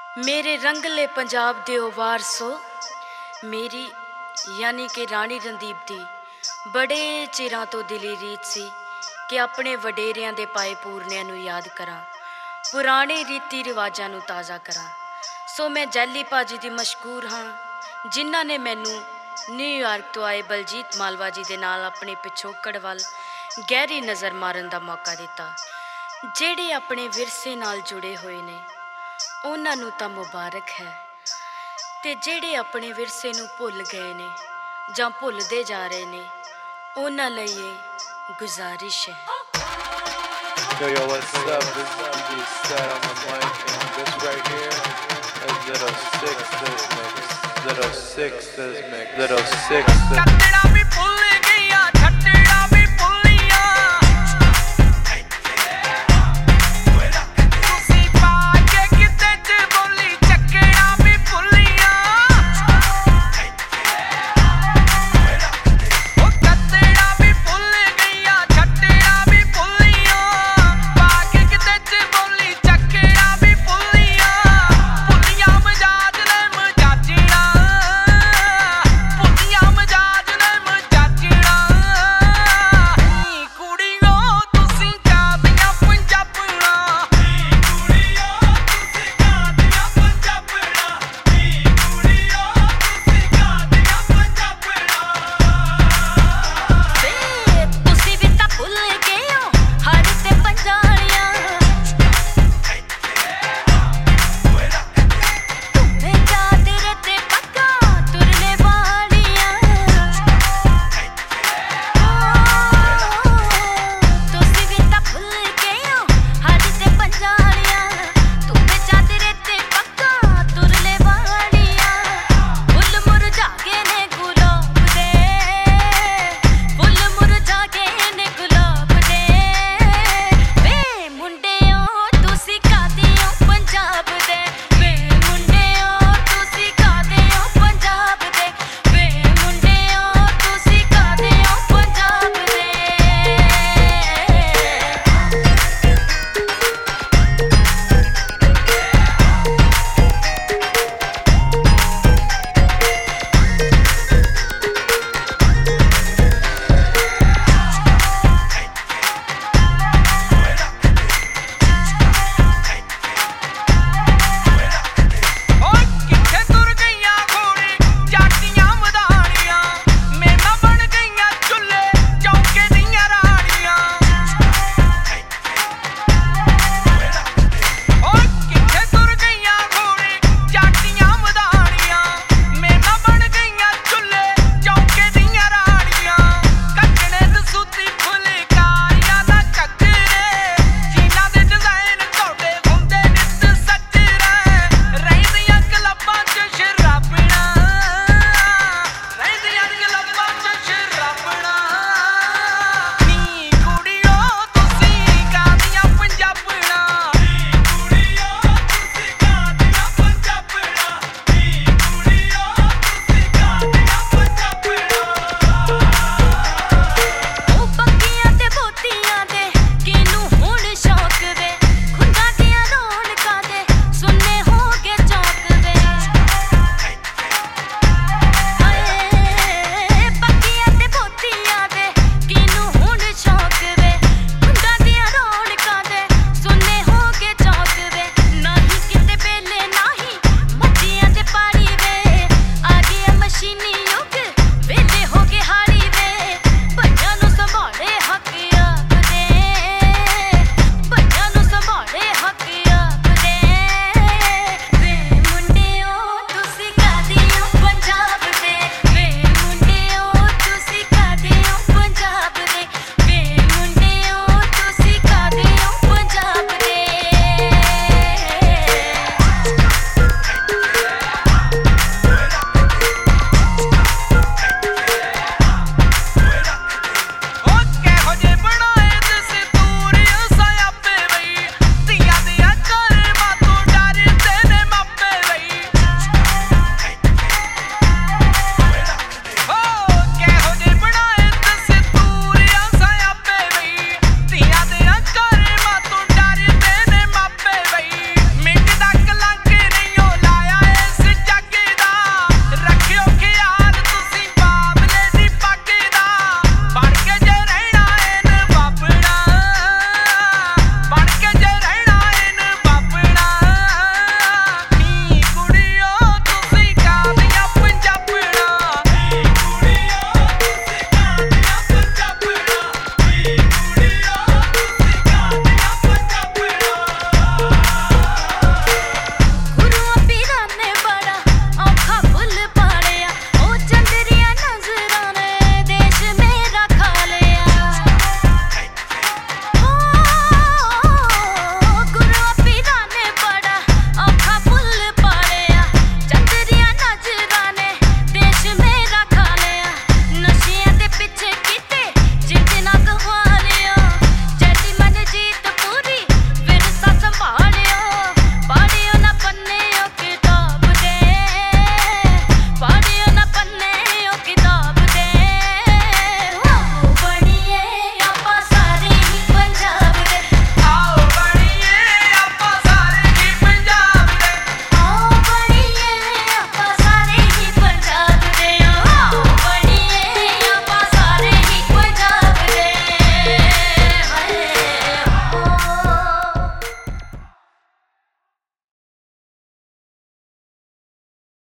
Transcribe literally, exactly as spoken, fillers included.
मेरे रंगले पंजाब दे ओ वारसो, मेरी यानी कि राणी रणदीप दी बड़े चिरां तो दिली रीत सी कि अपने वडेरियां दे पाए पूरनियां नूं याद करां, पुराने रीति रिवाजां नूं ताज़ा करां। सो मैं जैली भाजी दी मशकूर हाँ, जिन्हां ने मैनू न्यूयॉर्क तो आए बलजीत मालवा जी दे नाल अपने पिछोकड़ वल गहरी नज़र मारन दा मौका दिता। जेड़े अपने विरसे नाल जुड़े होए ने उन्हां नूं तां मुबारक है, ते जेड़े अपने विरसे नूं भुल गए ने जां भुलदे जा रहे ने उन्हां लई ये गुजारिश है। Yo, yo, what's up? This is D J Set on the mic, and this right here is Little Six This Mix. Little Six This Mix. Little Six This Mix.